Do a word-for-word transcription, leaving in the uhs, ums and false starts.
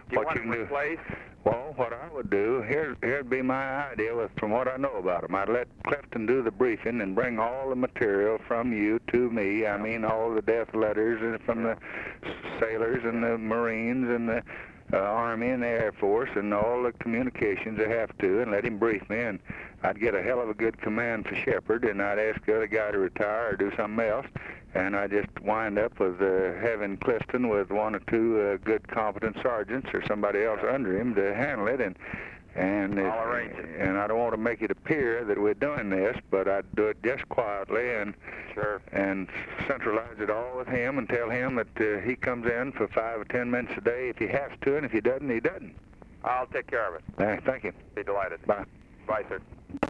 Do you what want you him can do. replaced? Well, what I would do, here, here'd be my idea with, from what I know about him. I'd let Clifton do the briefing and bring all the material from you to me. I mean, all the death letters and from the sailors and the Marines and the uh, Army and the Air Force and all the communications they have to, and let him brief me. And I'd get a hell of a good command for Shepherd, and I'd ask the other guy to retire or do something else. And I just wind up with uh, having Clifton with one or two uh, good, competent sergeants or somebody else under him to handle it. And and I'll arrange it. And I don't want to make it appear that we're doing this, but I'd do it just quietly and Sure. and centralize it all with him and tell him that uh, he comes in for five or ten minutes a day if he has to, and if he doesn't, he doesn't. I'll take care of it. Uh, thank you. Be delighted. Bye. Bye, sir.